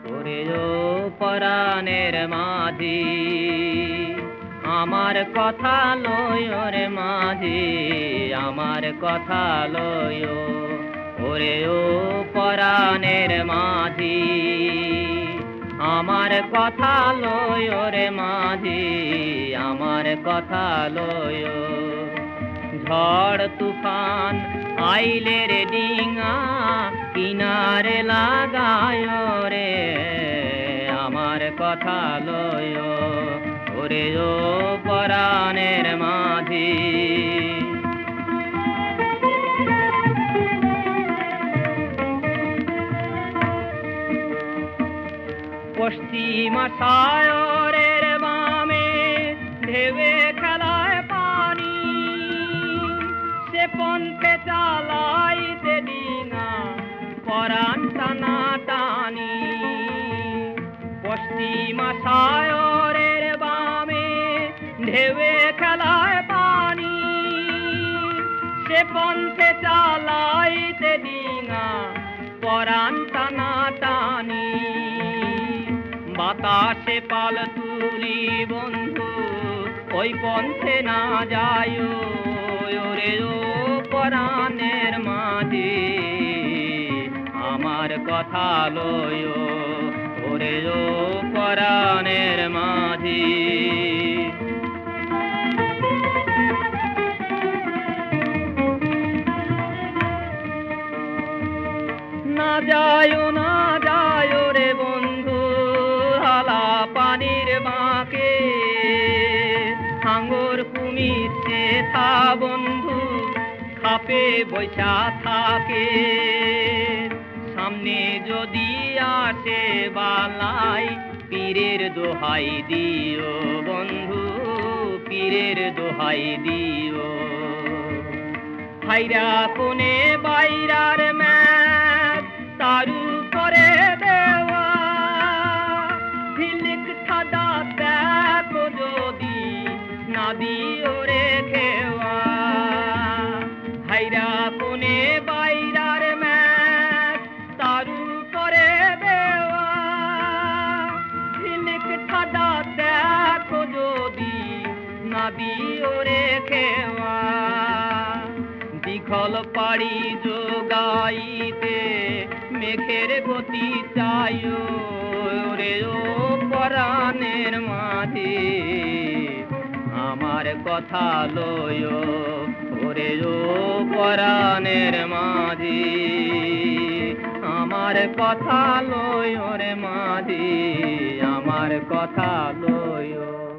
ওরে ও পরাণের মাঝি আমার কথা লয় রে মাঝি আমার কথা লয় ওরে ও পরাণের মাঝি আমার কথা লয় রে মাঝি আমার কথা লয় ঝড় তুফান আইলে রে ডিঙা কিনারে লাগায় রে আমার কথা লয় ওরে ও পরাণের মাঝি পশ্চিমা সায়রের বামে ঢেবে খেলায় পানি সে পন্থে চালাইতে ডিঙা পরাণ টানা টানি পশ্চিমা সায়রের বামে ঢেবে খেলায় পানি সে পন্থে চালাইতে ডিঙা পরাণ টানা টানি বাতাসে পাল তুলি বন্ধু ওই পন্থে না যায় ওরে ও পরাণের মাঝি আমার কথা লয় ওরে ও পরাণের মাঝি না যায় না যায় রে বন্ধু হালা পানির বাঁকে হাঙ্গর কুমির সে থা বন্ধু খাপে বৈশা থাকে সামনে যদি আসে বালাই পীরের দোহাই দিও বন্ধু পীরের দোহাই দিও হাইরা কোনে বাইরার ম্যাচ তারু করে দেওয়া ঝিলিক ঠাডা দেখো যদি না দিও রে খেওয়া হাইরা কোনে বাইরার ম্যাচ তারু করে দেওয়া ঝিলিক ঠাডা দেখো যদি না দিও রে খেওয়া দীঘল পাড়ি যোগাইতে মেঘের গতি চাই রে ও পরাণের মাঝি আমার কথা লয় ওরে ও পরাণের মাঝি আমার কথা লয় রে মাঝি আমার কথা লয়।